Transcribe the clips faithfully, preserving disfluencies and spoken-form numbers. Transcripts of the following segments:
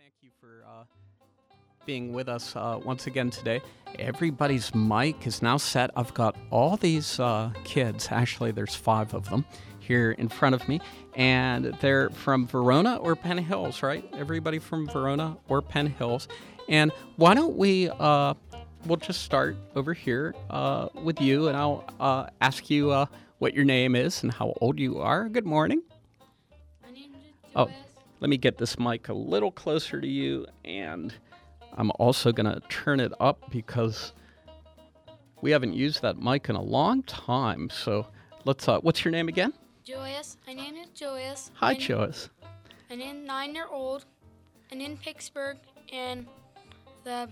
Thank you for uh, being with us uh, once again today. Everybody's mic is now set. I've got all these uh, kids, actually there's five of them, here in front of me, and they're from Verona or Penn Hills, right? Everybody from Verona or Penn Hills. And why don't we, uh, we'll just start over here uh, with you, and I'll uh, ask you uh, what your name is and how old you are. Good morning. My name is Oh, Joas. let me get this mic a little closer to you, and I'm also going to turn it up because we haven't used that mic in a long time. So let's, uh, what's your name again? Joas. My name is Joas. Hi, I'm, Joas. I'm in nine year old. I'm in Pittsburgh and the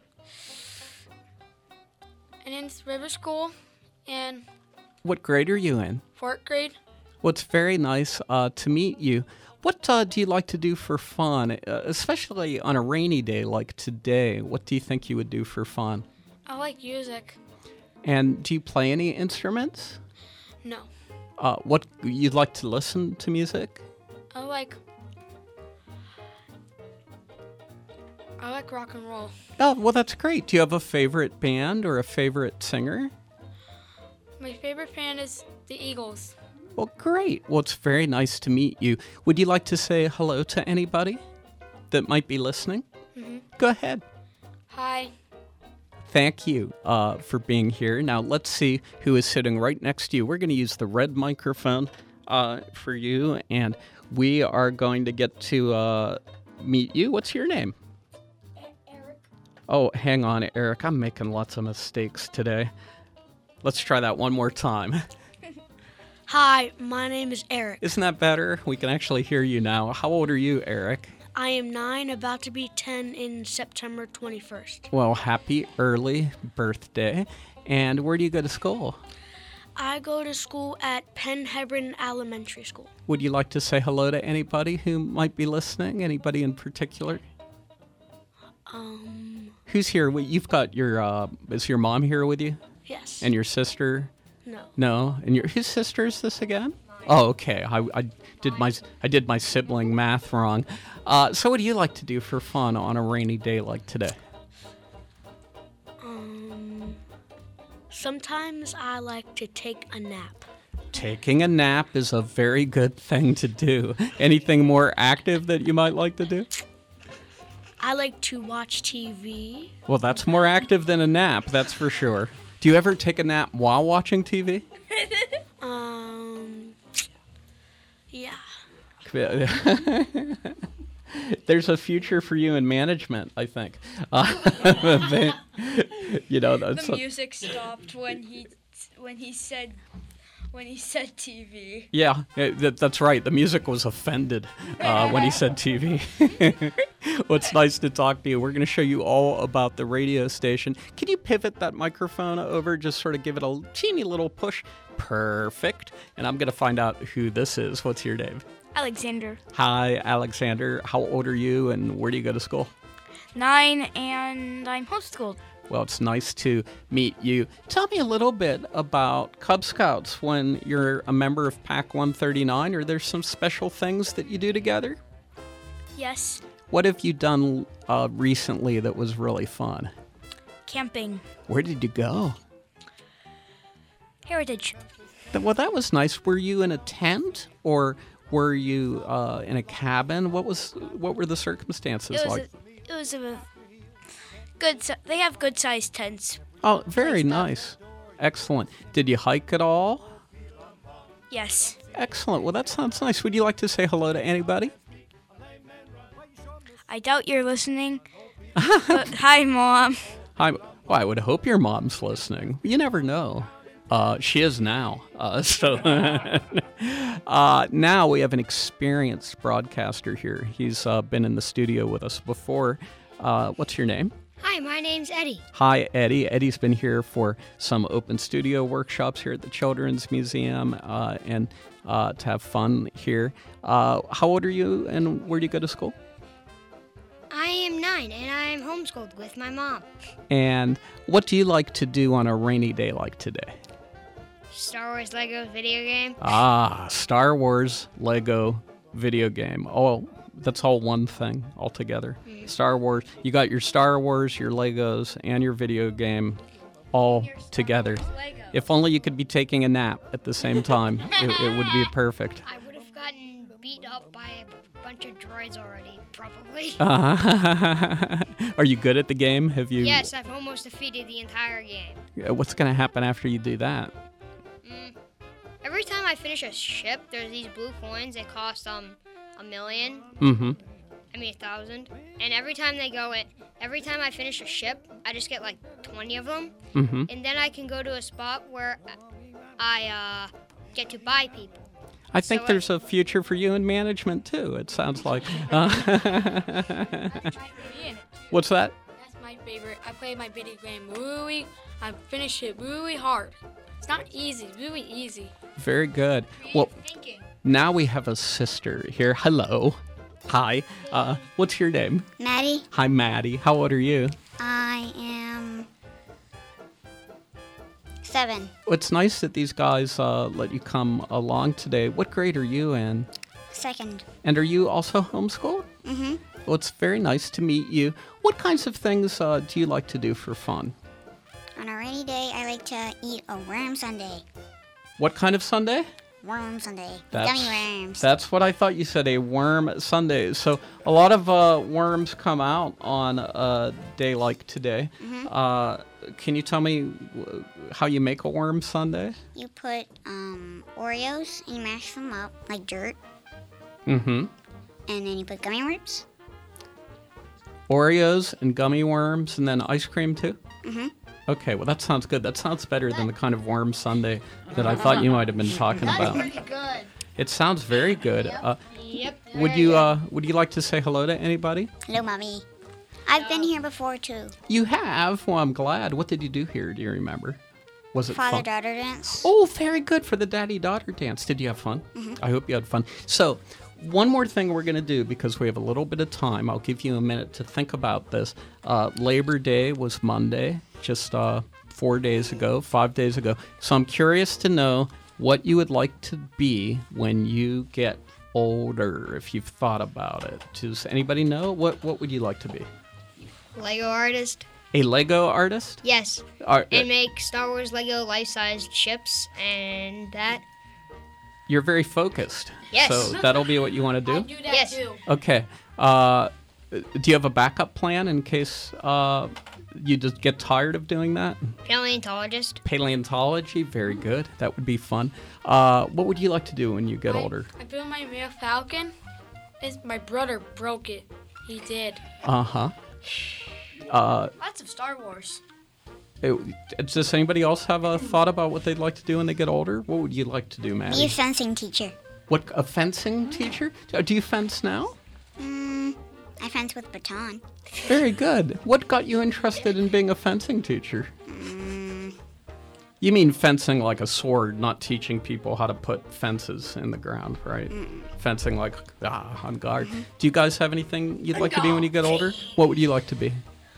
and in River School and What grade are you in? fourth grade. Well, it's very nice uh, to meet you. What uh, do you like to do for fun, uh, especially on a rainy day like today? What do you think you would do for fun? I like music. And do you play any instruments? No. Uh, what you'd like to listen to music? I like I like rock and roll. Oh, well, that's great. Do you have a favorite band or a favorite singer? My favorite band is the Eagles. Well, great. Well, it's very nice to meet you. Would you like to say hello to anybody that might be listening? Mm-hmm. Go ahead. Hi. Thank you uh, for being here. Now, let's see who is sitting right next to you. We're going to use the red microphone uh, for you, and we are going to get to uh, meet you. What's your name? Eric. Oh, hang on, Eric. I'm making lots of mistakes today. Let's try that one more time. Hi, my name is Eric. Isn't that better? We can actually hear you now. How old are you, Eric? I am nine, about to be ten in September twenty-first. Well, happy early birthday. And where do you go to school? I go to school at Penn Hebron Elementary School. Would you like to say hello to anybody who might be listening? Anybody in particular? Um, Who's here? Well, you've got your, uh, is your mom here with you? yes. And your sister? No. No? And your, whose sister is this again? Oh, okay. I, I did my I did my sibling math wrong. Uh, so what do you like to do for fun on a rainy day like today? Um, sometimes I like to take a nap. Taking a nap is a very good thing to do. Anything more active that you might like to do? I like to watch T V. Well, that's more active than a nap, that's for sure. Do you ever take a nap while watching T V? Um, yeah. There's a future for you in management, I think. Uh, they- you know, that's The music stopped when he when he said when he said T V. yeah, eh, that, that's right. The music was offended uh, when he said T V. Well, it's nice to talk to you. We're going to show you all about the radio station. Can you pivot that microphone over? Just sort of give it a teeny little push. Perfect. And I'm going to find out who this is. What's your name? Alexander. Hi, Alexander. How old are you and where do you go to school? Nine, and I'm homeschooled. Well, it's nice to meet you. Tell me a little bit about Cub Scouts when you're a member of Pac one thirty-nine. Are there some special things that you do together? Yes. What have you done uh, recently that was really fun? Camping. Where did you go? Heritage. Th- Well, that was nice. Were you in a tent or were you uh, in a cabin? What was what were the circumstances It was like? a, it was a good. si- They have good sized tents. Oh, very placed up. nice. Excellent. Did you hike at all? Yes. Excellent. Well, that sounds nice. Would you like to say hello to anybody? I doubt you're listening. But hi, Mom. Hi. Well, I would hope your mom's listening. You never know. Uh, she is now. Uh, so uh, now we have an experienced broadcaster here. He's uh, been in the studio with us before. Uh, what's your name? Hi, my name's Eddie. Hi, Eddie. Eddie's been here for some open studio workshops here at the Children's Museum uh, and uh, to have fun here. Uh, how old are you and where do you go to school? I am nine, and I'm homeschooled with my mom. And what do you like to do on a rainy day like today? Star Wars Lego video game. Ah, Star Wars Lego video game. Oh, that's all one thing altogether. Star Wars. You got your Star Wars, your Legos, and your video game all together. If only you could be taking a nap at the same time, it, it would be perfect. I would have gotten beat up by a bunch of droids already, probably. Uh, are you good at the game? Have you? Yes, I've almost defeated the entire game. Uh, What's going to happen after you do that? Mm. Every time I finish a ship, there's these blue coins. They cost um a million. Mm-hmm. I mean a thousand. And every time they go in, every time I finish a ship, I just get like twenty of them. Mm-hmm. And then I can go to a spot where I uh, get to buy people. I think So, uh, there's a future for you in management too. It sounds like. Uh, what's that? That's my favorite. I play my video game really. I finish it really hard. It's not easy. It's really easy. Very good. Well, Thinking. now we have a sister here. Hello. Hi. Uh, what's your name? Maddie, Hi, Maddie. How old are you? I am seven. Well, it's nice that these guys uh, let you come along today. What grade are you in? Second. And are you also homeschooled? Mm-hmm. Well, it's very nice to meet you. What kinds of things uh, do you like to do for fun? On a rainy day, I like to eat a worm sundae. What kind of sundae? Worm sundae. That's- Gummy worms. That's what I thought you said, a worm Sunday. So a lot of uh, worms come out on a day like today. Uh, can you tell me w- how you make a worm Sunday? You put um, Oreos and you mash them up like dirt, Mm-hmm. and then you put gummy worms. Oreos and gummy worms and then ice cream too? Mhm. Okay, well that sounds good. That sounds better than the kind of worm Sunday that I thought you might have been talking about. good. It sounds very good. Uh, Yep. would you uh, would you like to say hello to anybody? Hello, mommy. I've been here before too. You have? Well, I'm glad. What did you do here? Do you remember? Was it fun? Father-daughter dance. Oh, very good for the daddy-daughter dance. Did you have fun? I hope you had fun. So, one more thing we're going to do because we have a little bit of time. I'll give you a minute to think about this. Uh, Labor Day was Monday, just uh, four days ago, five days ago. So I'm curious to know what you would like to be when you get older, if you've thought about it. Does anybody know? What, what would you like to be? Lego artist. A Lego artist? Yes. Ar- And make Star Wars Lego life-size ships and that. You're very focused. Yes. So that'll be what you want to I do? do that Yes. too. Okay. Uh, do you have a backup plan in case uh, you just get tired of doing that? Paleontologist. Paleontology, very good. That would be fun. Uh, what would you like to do when you get I- older? I built my real Falcon. It's, my brother broke it. He did. Uh huh. Uh, Lots of Star Wars. it- does anybody else have a thought about what they'd like to do when they get older? What would you like to do, Be a Maddie? fencing teacher. What, a fencing teacher? Uh, Do you fence now? Mm, I fence with baton. Very good. What got you interested in being a fencing teacher? Mm, You mean fencing like a sword, not teaching people how to put fences in the ground, right? Fencing like ah, on guard. Do you guys have anything you'd like to be when you get older? What would you like to be?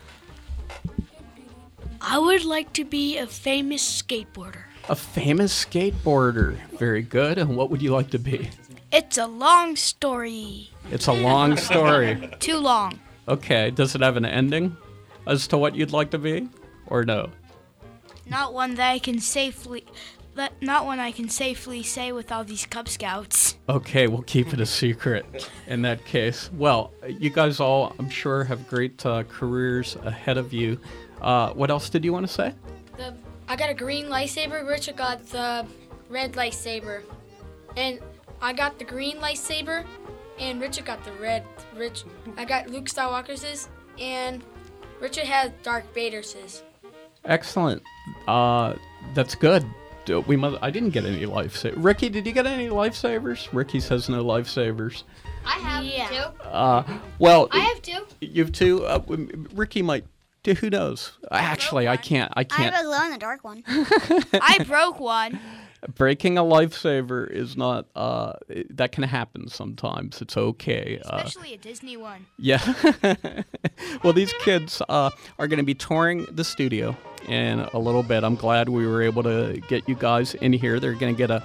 I would like to be a famous skateboarder. A famous skateboarder. Very good. And what would you like to be? It's a long story. It's a long story. Too long. Okay. Does it have an ending as to what you'd like to be, or no? Not one that I can safely that not one I can safely say with all these Cub Scouts. Okay, we'll keep it a secret in that case. Well, you guys all, I'm sure, have great uh, careers ahead of you. Uh, what else did you want to say? The I got a green lightsaber. Richard got the red lightsaber, and I got the green lightsaber, and Richard got the red. Rich, I got Luke Skywalker's, and Richard has Darth Vader's. Excellent. Uh, that's good. Uh, We must, I didn't get any lifesavers. Ricky, did you get any lifesavers? Ricky says no lifesavers. I have Yeah. two. Uh, well, I have two. you've two. Uh, w- Ricky might. do- Who knows? Actually, I can't. I I can't. have a glow in the dark one. I broke one. Breaking a lifesaver is not. Uh, it- that can happen sometimes. It's okay. Uh, Especially a Disney one. Yeah. Well, these kids uh, are going to be touring the studio in a little bit. I'm glad we were able to get you guys in here. They're going to get a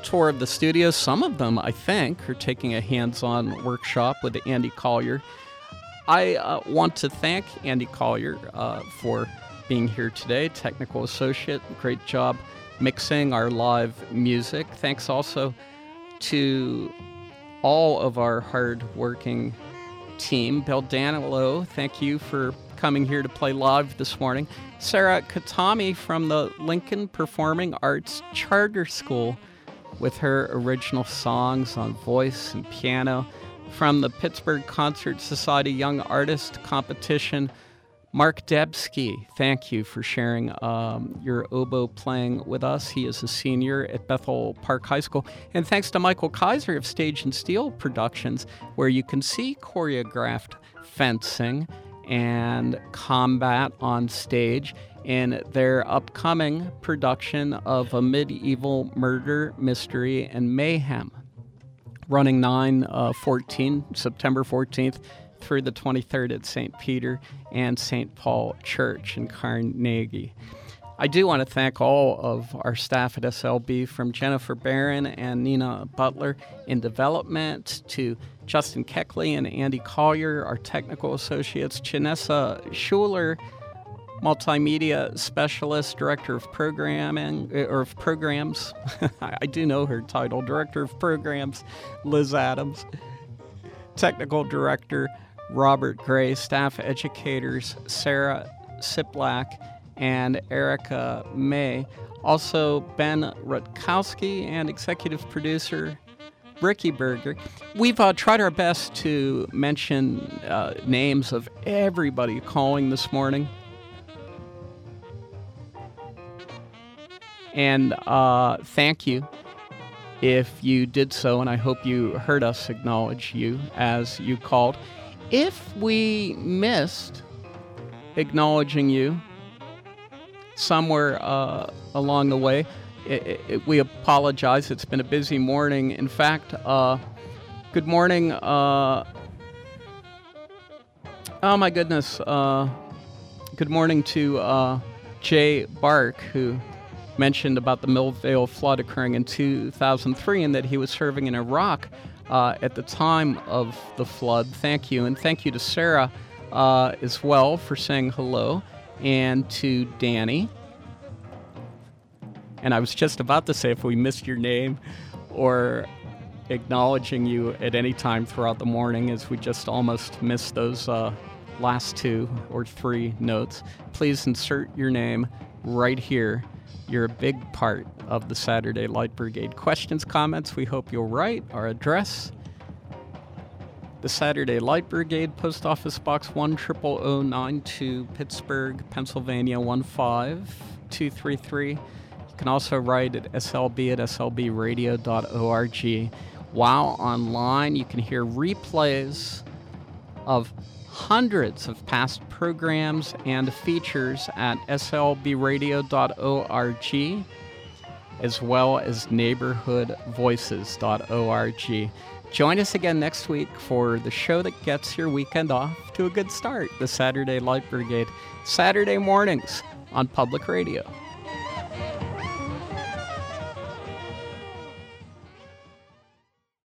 tour of the studios. Some of them, I think, are taking a hands-on workshop with Andy Collier. I uh, want to thank Andy Collier uh, for being here today, technical associate. Great job mixing our live music. Thanks also to all of our hard-working team. Bill Danilo, thank you for coming here to play live this morning. Sarah Katami from the Lincoln Performing Arts Charter School with her original songs on voice and piano. From the Pittsburgh Concert Society Young Artist Competition, Mark Debsky, thank you for sharing um, your oboe playing with us. He is a senior at Bethel Park High School. And thanks to Michael Kaiser of Stage and Steel Productions, where you can see choreographed fencing and combat on stage in their upcoming production of A Medieval Murder, Mystery, and Mayhem, running nine fourteen, September fourteenth, through the twenty-third at Saint Peter and Saint Paul Church in Carnegie. I do want to thank all of our staff at S L B, from Jennifer Barron and Nina Butler in development to Justin Keckley and Andy Collier, our technical associates, Janessa Schuler, multimedia specialist, director of programming, or of programs. I do know her title, director of programs, Liz Adams, technical director, Robert Gray, staff educators, Sarah Siplak and Erica May. Also, Ben Rutkowski and executive producer, Ricky Berger. We've uh, tried our best to mention uh, names of everybody calling this morning. And uh, thank you if you did so, and I hope you heard us acknowledge you as you called. If we missed acknowledging you somewhere uh, along the way, it, it, we apologize. It's been a busy morning. In fact, uh, good morning. Uh, oh, my goodness. Uh, good morning to uh, Jay Bark, who mentioned about the Millvale flood occurring in two thousand three and that he was serving in Iraq uh, at the time of the flood. Thank you. And thank you to Sarah uh, as well for saying hello, and to Danny. And I was just about to say, if we missed your name or acknowledging you at any time throughout the morning, as we just almost missed those uh, last two or three notes, please insert your name right here. You're a big part of the Saturday Light Brigade. Questions, comments, we hope you'll write. Our address, the Saturday Light Brigade, Post Office Box one zero zero zero nine two, Pittsburgh, Pennsylvania one five two three three. You can also write at S L B at S L B radio dot org. While online, you can hear replays of hundreds of past programs and features at S L B radio dot org, as well as neighborhood voices dot org. Join us again next week for the show that gets your weekend off to a good start, the Saturday Light Brigade, Saturday mornings on Public Radio.